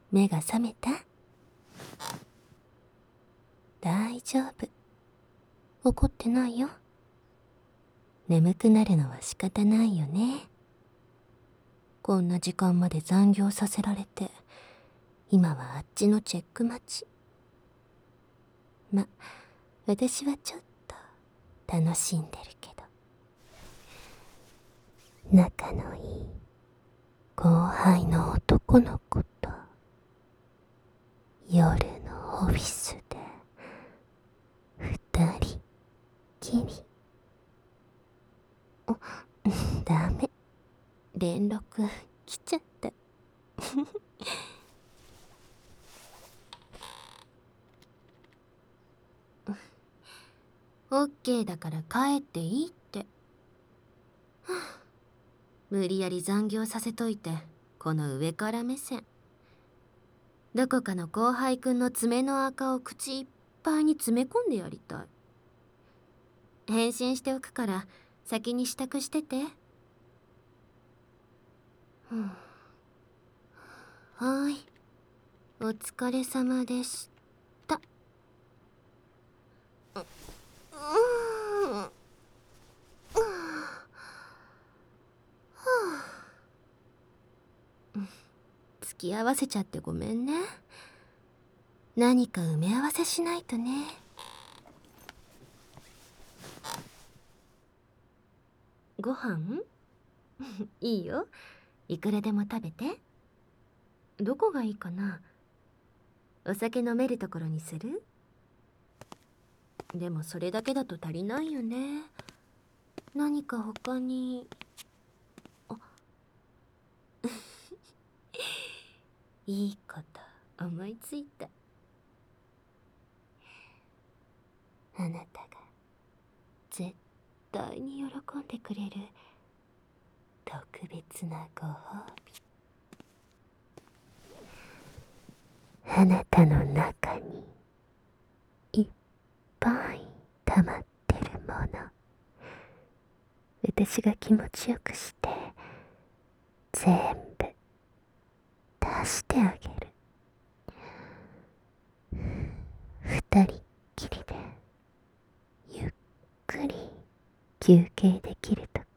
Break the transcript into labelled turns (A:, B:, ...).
A: 目が覚めた？大丈夫。怒ってないよ。眠くなるのは仕方ないよね。こんな時間まで残業させられて、今はあっちのチェック待ち。ま、私はちょっと楽しんでるけど。仲のいい後輩の男の子と夜のオフィスで二人きり。ダメ、連絡来ちゃった。オッケーだから帰っていいって。無理やり残業させといて、この上から目線。どこかの後輩くんの爪の垢を口いっぱいに詰め込んでやりたい。返信しておくから先に支度してて。はーい、お疲れ様でした。付き合わせちゃってごめんね。何か埋め合わせしないとね。ご飯いいよ、いくらでも食べて。どこがいいかな？お酒飲めるところにする？でもそれだけだと足りないよね。何か他に。いいこと思いついた。あなたが絶対に喜んでくれる特別なご褒美。あなたの中にいっぱい溜まってるもの、私が気持ちよくして全部出してあげる。二人っきりでゆっくり休憩できるとこ